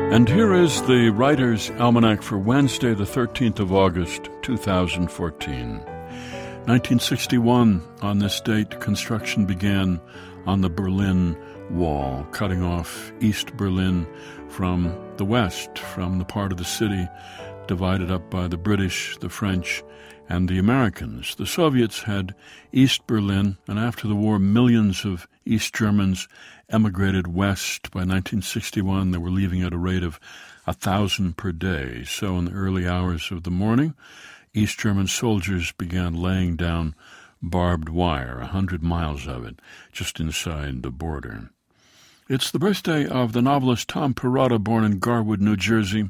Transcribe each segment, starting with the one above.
And here is the Writer's Almanac for Wednesday, the 13th of August, 2014. 1961, on this date, construction began on the Berlin Wall, cutting off East Berlin from the west, from the part of the city divided up by the British, the French, and the Americans. The Soviets had East Berlin, and after the war, millions of East Germans emigrated west. By 1961, they were leaving at a rate of 1,000 per day. So in the early hours of the morning, East German soldiers began laying down barbed wire, 100 miles of it, just inside the border. It's the birthday of the novelist Tom Perrotta, born in Garwood, New Jersey,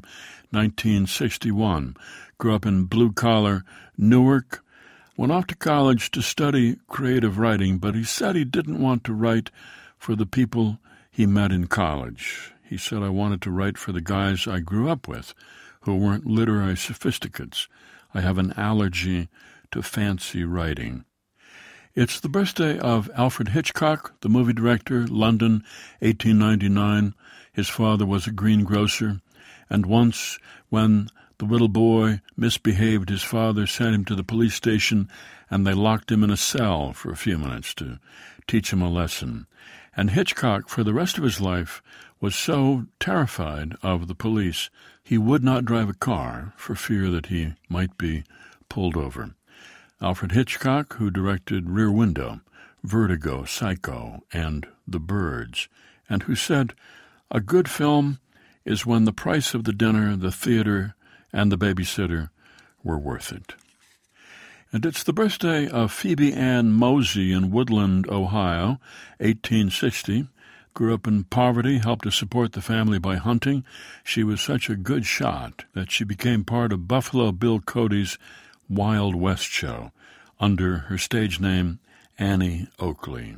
1961. Grew up in blue-collar Newark. Went off to college to study creative writing, but he said he didn't want to write for the people he met in college. He said, I wanted to write for the guys I grew up with, who weren't literary sophisticates. I have an allergy to fancy writing. It's the birthday of Alfred Hitchcock, the movie director, London, 1899. His father was a greengrocer, and once when the little boy misbehaved, his father sent him to the police station, and they locked him in a cell for a few minutes to teach him a lesson. And Hitchcock, for the rest of his life, was so terrified of the police, he would not drive a car for fear that he might be pulled over. Alfred Hitchcock, who directed Rear Window, Vertigo, Psycho, and The Birds, and who said, a good film is when the price of the dinner, the theater, and the babysitter were worth it. And it's the birthday of Phoebe Ann Mosey in Woodland, Ohio, 1860. Grew up in poverty, helped to support the family by hunting. She was such a good shot that she became part of Buffalo Bill Cody's Wild West show under her stage name Annie Oakley.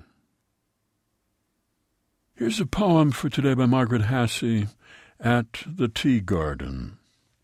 Here's a poem for today by Margaret Hasse, At the Tea Garden.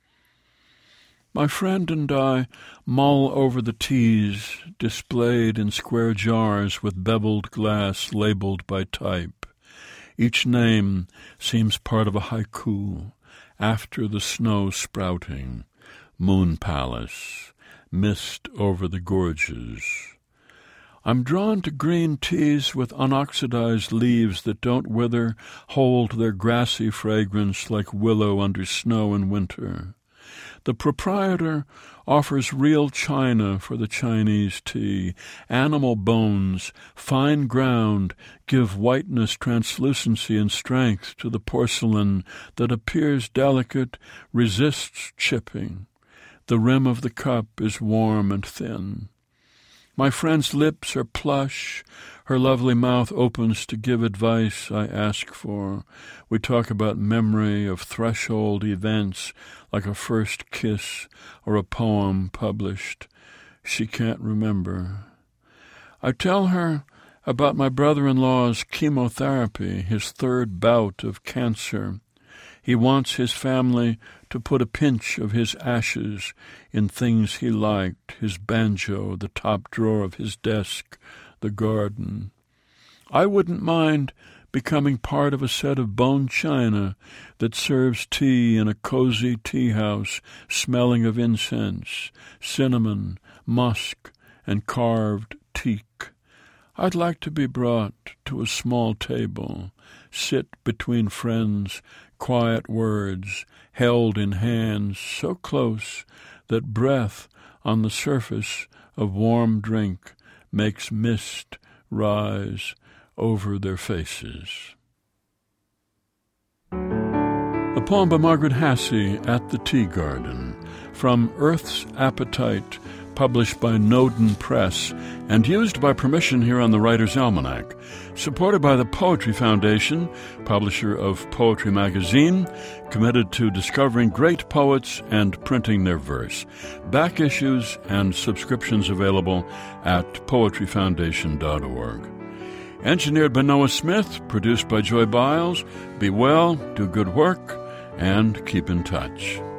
My friend and I mull over the teas displayed in square jars with beveled glass labeled by type. Each name seems part of a haiku, after the snow sprouting, moon palace, mist over the gorges. I'm drawn to green teas with unoxidized leaves that don't wither, hold their grassy fragrance like willow under snow in winter. The proprietor offers real china for the Chinese tea. Animal bones, fine ground, give whiteness, translucency, and strength to the porcelain that appears delicate, resists chipping. The rim of the cup is warm and thin. My friend's lips are plush. Her lovely mouth opens to give advice I ask for. We talk about memory of threshold events like a first kiss or a poem published. She can't remember. I tell her about my brother-in-law's chemotherapy, his third bout of cancer. He wants his family to put a pinch of his ashes in things he liked, his banjo, the top drawer of his desk, the garden. I wouldn't mind becoming part of a set of bone china that serves tea in a cozy tea house smelling of incense, cinnamon, musk, and carved teak. I'd like to be brought to a small table, sit between friends, quiet words, held in hands so close that breath on the surface of warm drink makes mist rise over their faces. A poem by Margaret Hasse, At the Tea Garden, from Earth's Appetite, published by Noden Press and used by permission here on the Writer's Almanac, supported by the Poetry Foundation, publisher of Poetry Magazine, committed to discovering great poets and printing their verse. Back issues and subscriptions available at poetryfoundation.org. Engineered by Noah Smith, produced by Joy Biles. Be well, do good work, and keep in touch.